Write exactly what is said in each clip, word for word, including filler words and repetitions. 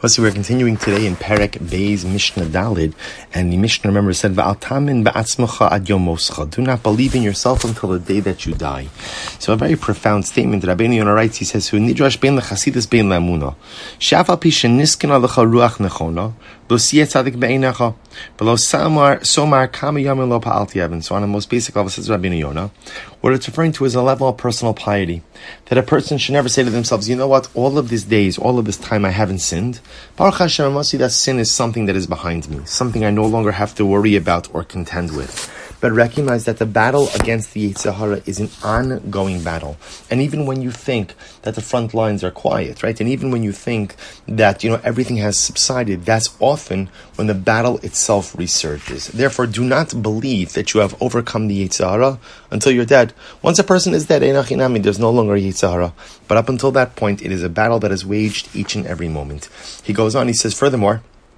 So we're continuing today in Perek Beis Mishnah Dalid, and the Mishnah, remember, said, "V'al tamin ba'atzmacha ad yom moscha." Do not believe in yourself until the day that you die. So a very profound statement. Rabbeinu Yonah writes, he says, "Hu nidrash bein lechasidus bein le'amuna. She'af al pi shenisken alecha ruach nechona, lo siyeh tzadik be'einecha, v'lo samar somar kama yamin lo pa'alti even." So on the most basic level, says Rabbeinu Yonah, what it's referring to is a level of personal piety. That a person should never say to themselves, you know what, all of these days, all of this time I haven't sinned. Baruch Hashem, I must see that sin is something that is behind me, something I no longer have to worry about or contend with. But recognize that the battle against the Yetzer Hara is an ongoing battle. And even when you think that the front lines are quiet, right? And even when you think that, you know, everything has subsided, that's often when the battle itself resurges. Therefore, do not believe that you have overcome the Yetzer Hara until you're dead. Once a person is dead, there's no longer a Yetzer Hara. But up until that point, it is a battle that is waged each and every moment. He goes on, he says, furthermore,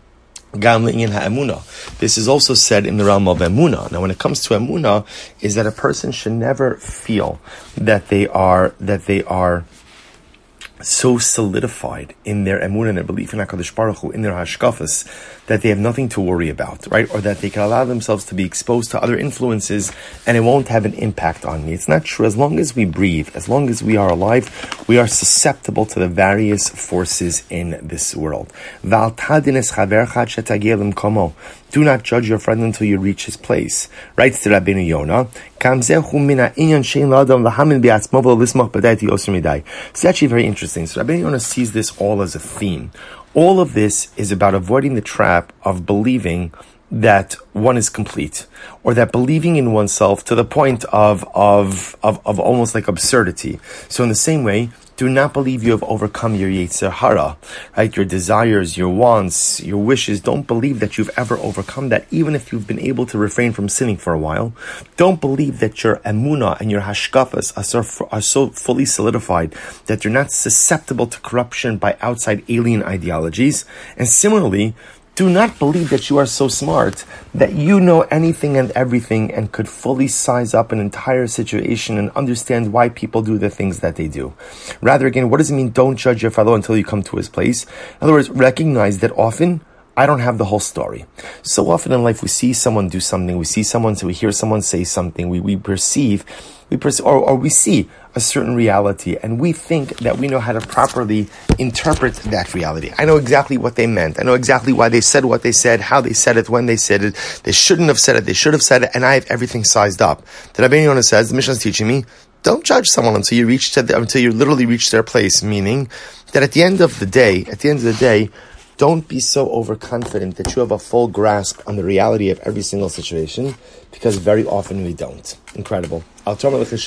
this is also said in the realm of emunah. Now, when it comes to emunah, is that a person should never feel that they are that they are so solidified in their emunah and their belief in HaKadosh Baruch Hu, in their hashkafas, that they have nothing to worry about, right? Or that they can allow themselves to be exposed to other influences and it won't have an impact on me. It's not true. As long as we breathe, as long as we are alive, we are susceptible to the various forces in this world. Do not judge your friend until you reach his place. Writes to Rabbeinu Yonah, it's actually very interesting. So Rabbeinu Yonah sees this all as a theme. All of this is about avoiding the trap of believing that one is complete, or that believing in oneself to the point of, of, of, of almost like absurdity. So in the same way, do not believe you have overcome your Yetzer Hara, right? Your desires, your wants, your wishes. Don't believe that you've ever overcome that, even if you've been able to refrain from sinning for a while. Don't believe that your emunah and your hashkafas are so, are so fully solidified that you're not susceptible to corruption by outside alien ideologies. And similarly, do not believe that you are so smart that you know anything and everything and could fully size up an entire situation and understand why people do the things that they do. Rather, again, what does it mean, don't judge your fellow until you come to his place? In other words, recognize that often I don't have the whole story. So often in life we see someone do something, we see someone, so we hear someone say something, we, we perceive, we perceive, or, or we see a certain reality, and we think that we know how to properly interpret that reality. I know exactly what they meant. I know exactly why they said what they said, how they said it, when they said it. They shouldn't have said it, they should have said it, and I have everything sized up. The Rabbeinu Yonah says, the Mishnah is teaching me, don't judge someone until you reach to the, until you literally reach their place, meaning that at the end of the day, at the end of the day, don't be so overconfident that you have a full grasp on the reality of every single situation, because very often we don't. Incredible. Similarly,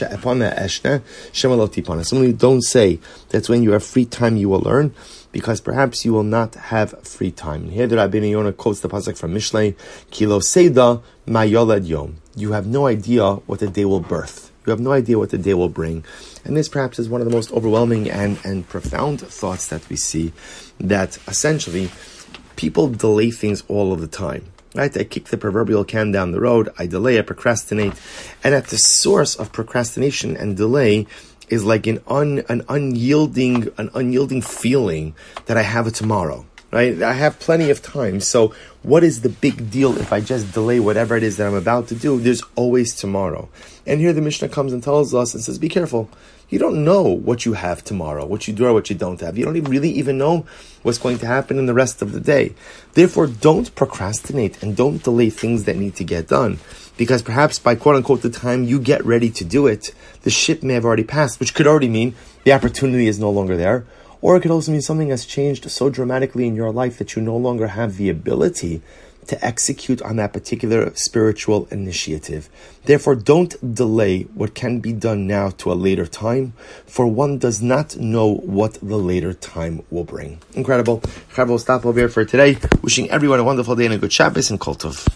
don't say that when you have free time you will learn, because perhaps you will not have free time. And here the Rabbeinu Yonah quotes the pasuk from Mishlei, Kilo Seda Ma Yolad Yom. You have no idea what the day will birth. You have no idea what the day will bring. And this perhaps is one of the most overwhelming and, and profound thoughts that we see, that essentially people delay things all of the time. Right? I kick the proverbial can down the road, I delay, I procrastinate. And at the source of procrastination and delay is like an un, an unyielding, an unyielding feeling that I have a tomorrow. Right? I have plenty of time. So what is the big deal if I just delay whatever it is that I'm about to do? There's always tomorrow. And here the Mishnah comes and tells us and says, be careful. You don't know what you have tomorrow, what you do or what you don't have. You don't even really even know what's going to happen in the rest of the day. Therefore, don't procrastinate and don't delay things that need to get done. Because perhaps by quote-unquote the time you get ready to do it, the ship may have already passed, which could already mean the opportunity is no longer there. Or it could also mean something has changed so dramatically in your life that you no longer have the ability to execute on that particular spiritual initiative. Therefore, don't delay what can be done now to a later time, for one does not know what the later time will bring. Incredible. We'll stop over here for today. Wishing everyone a wonderful day and a good Shabbos and Kol Tov.